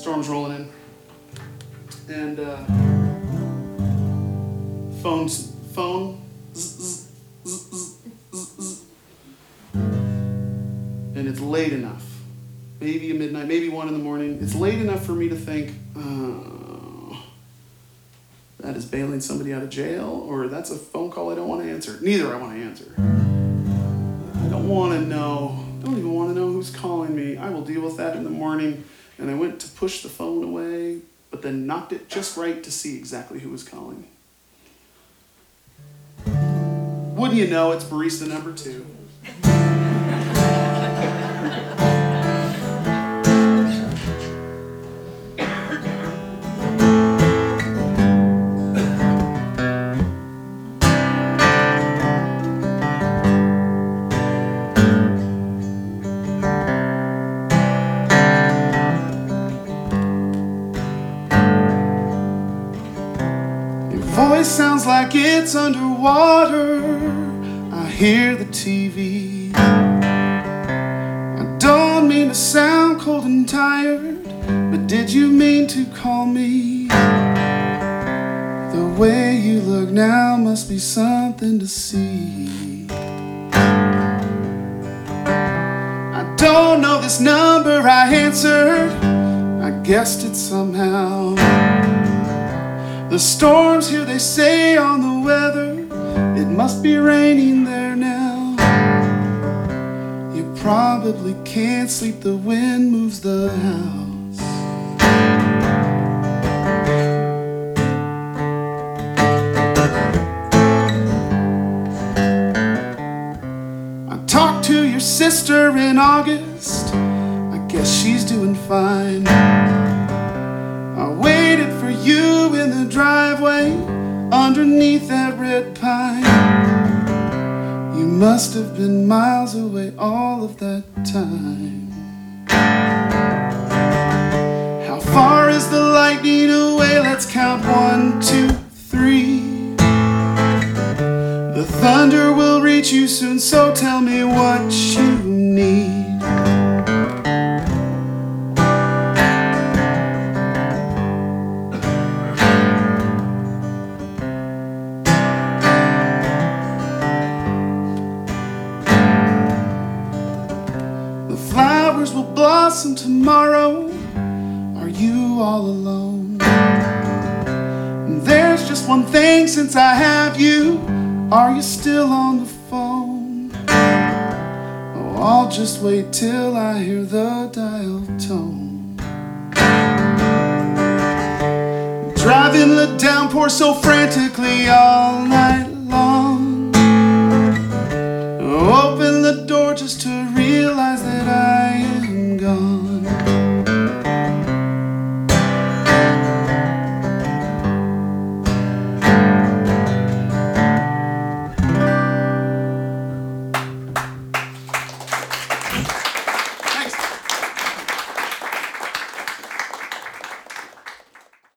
Storm's rolling in. And phone, zzz, zzz, zzz, zzz, zzz. And it's late enough. Maybe midnight, maybe 1 in the morning. It's late enough for me to think, that is bailing somebody out of jail, or that's a phone call I don't want to answer. Neither I want to answer. I don't want to know. I don't even want to know who's calling me. I will deal with that in the morning. And I went to push the phone away, but then knocked it just right to see exactly who was calling. Wouldn't you know, it's barista number 2. Voice sounds like it's underwater. I hear the TV. I don't mean to sound cold and tired, but did you mean to call me? The way you look now must be something to see. I don't know this number I answered. I guessed it somehow. The storm's here, they say, on the weather. It must be raining there now. You probably can't sleep, the wind moves the house. I talked to your sister in August. I guess she's doing fine. I waited for you in the driveway underneath that red pine. You must have been miles away all of that time. How far is the lightning away? Let's count 1, 2, 3. The thunder will reach you soon, so tell me what you need. Flowers will blossom tomorrow. Are you all alone? And there's just one thing since I have you. Are you still on the phone? Oh, I'll just wait till I hear the dial tone. Driving the downpour so frantically all night